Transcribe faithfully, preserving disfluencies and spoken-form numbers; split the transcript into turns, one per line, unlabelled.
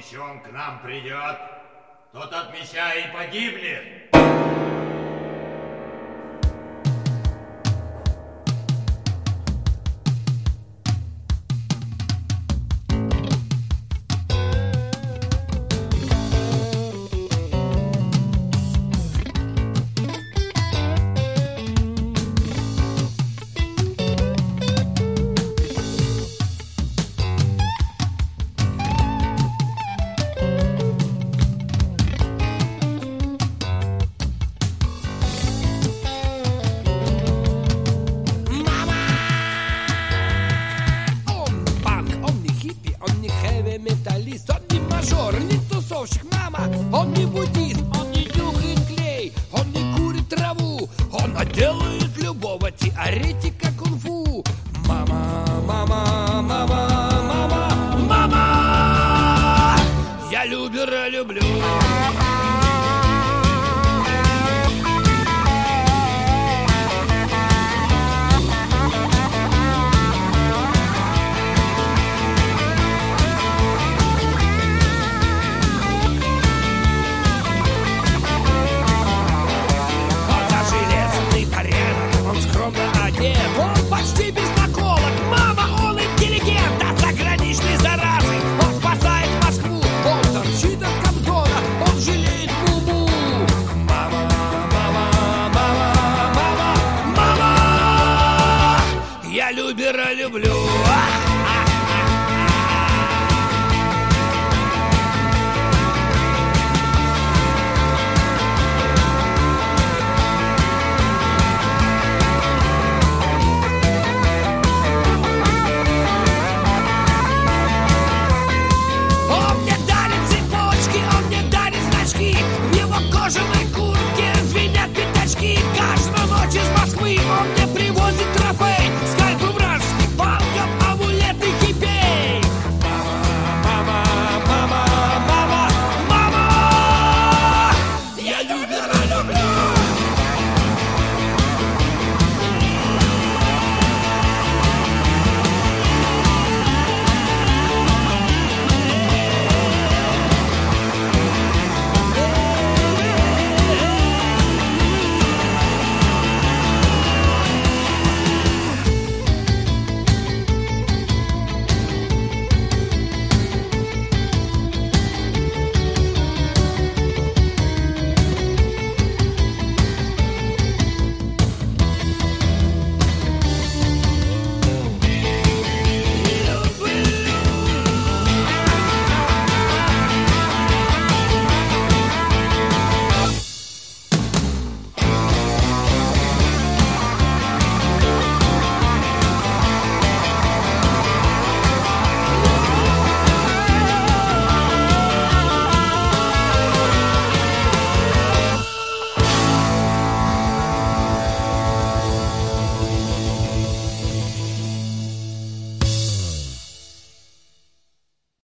мечом к нам придет, тот от меча и погибнет.
Металлист, он не мажор, не тусовщик, мама. Он не буддист, он не нюхает клей, он не курит траву, он наделает любого теоретика кунг-фу. Мама, мама, мама, мама, мама, я любера люблю. Он почти без наколок, мама, он интеллигент, от заграничной заразы. Он спасает Москву, он торчит от Кобзона, он жалеет Муму. Мама, мама, мама, мама, мама, я любера люблю. Кожаный